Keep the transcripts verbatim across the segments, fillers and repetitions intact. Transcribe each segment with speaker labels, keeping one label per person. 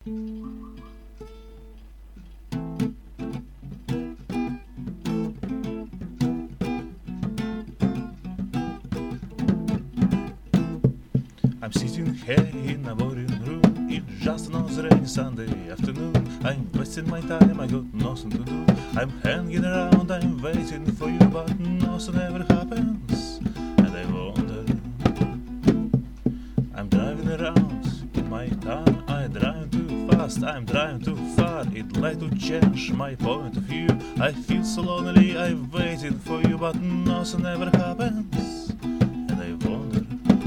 Speaker 1: I'm sitting here in a boring room. It's just another rainy Sunday afternoon. I'm wasting my time, I got nothing to do. I'm hanging around, I'm waiting for you, but nothing ever happens. And I wonder. I'm driving around in my car, I drive too fast, I'm driving too far. I'd like to change my point of view. I feel so lonely, I'm waiting for you, but nothing ever happens. And I wonder.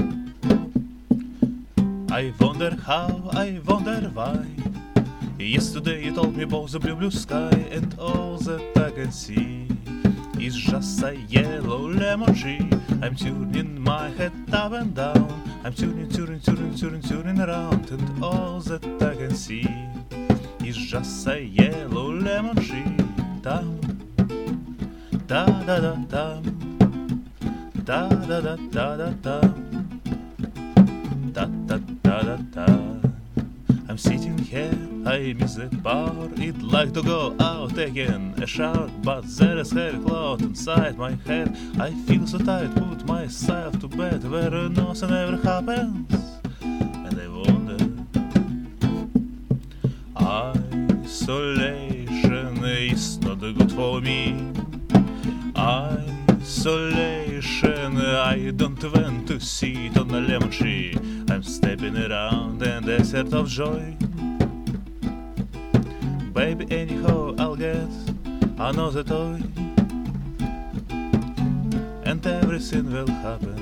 Speaker 1: I wonder how, I wonder why. Yesterday you told me about the blue, blue sky, and all that I can see is just a yellow lemon tree. I'm turning my head up and down, I'm turning, turning, turning, turning, turning around, and all that I can see is just a yellow lemon tree. Dum, da da da dum, da da da da da dum, da da da da da. I'm sitting here, I miss the bar. I'd like to go out taking a shower, but there is heavy cloud inside my head. I feel so tired, put myself to bed where nothing ever happens. And I wonder. Isolation is not good for me. Isolation, I don't want to sit on a lemon tree. I'm stepping around in a desert of joy. Baby, anyhow, I'll get another toy, and everything will happen.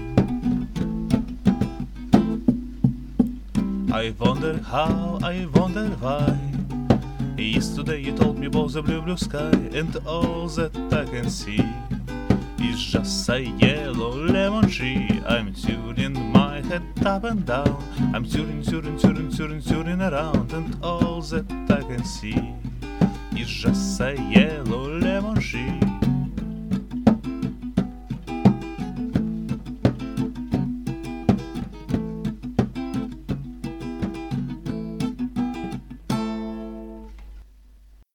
Speaker 1: I wonder how, I wonder why. Yesterday you told me about the blue, blue sky, and all that I can see is just a yellow lemon tree. I'm turning my head up and down, I'm turning, turning, turning, turning, turning around, and all that I can see is just a yellow lemon tree.